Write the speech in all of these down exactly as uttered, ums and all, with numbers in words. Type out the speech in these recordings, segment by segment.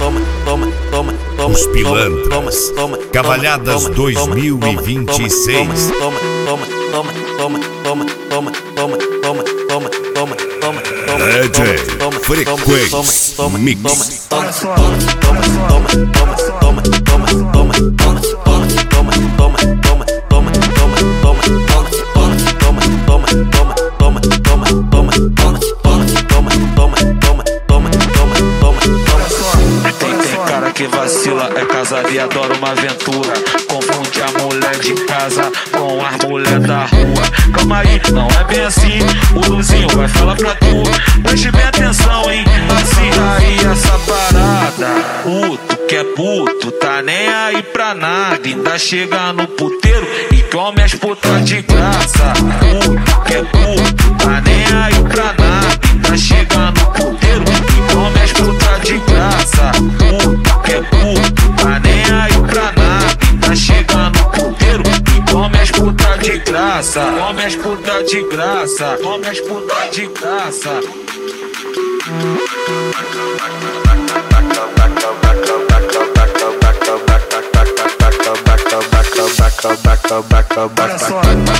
Os Pilantras, Cavalhadas dois mil e vinte e seis. D J Frequência Mix. Que vacila, é casado e adora uma aventura. Confunde a mulher de casa com as mulher da rua. Calma aí, não é bem assim. O Luzinho vai falar pra tu. Preste bem atenção, hein? Assim aí essa parada. Puto que é puto, tá nem aí pra nada. Ainda chega no puteiro e come as putas de graça. Puto que é puto, tá nem aí pra nada. Ainda chega no puteiro e come as putas de graça. Puto que é puto, tá nem aí pra nada. Tá chegando no puteiro e come as putas de graça. Come as putas de graça. Come as putas de graça. Olha só.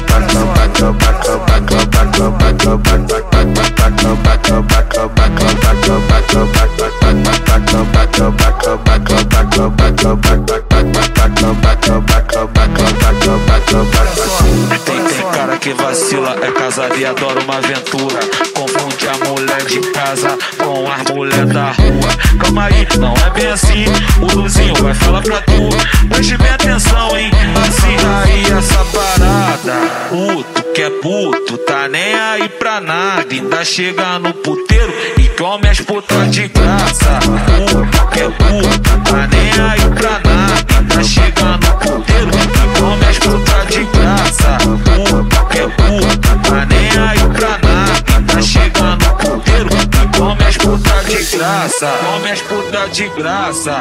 Tem, tem cara que vacila, é casado e adora uma aventura. Confunde a mulher de casa com as mulher da rua. Calma aí, não é bem assim. O Luzinho vai falar pra tu. Preste bem atenção, hein? Assim aí essa parada. Puto que é puto, tá nem aí pra nada. Ainda chega no puteiro e come as putas de graça. Puto que é puto, tá nem aí pra nada. Ainda chega no puteiro e come as putas de graça. Puto que é puto, tá nem aí pra nada. Ainda chega no puteiro e come as putas de graça. Come as putas de graça.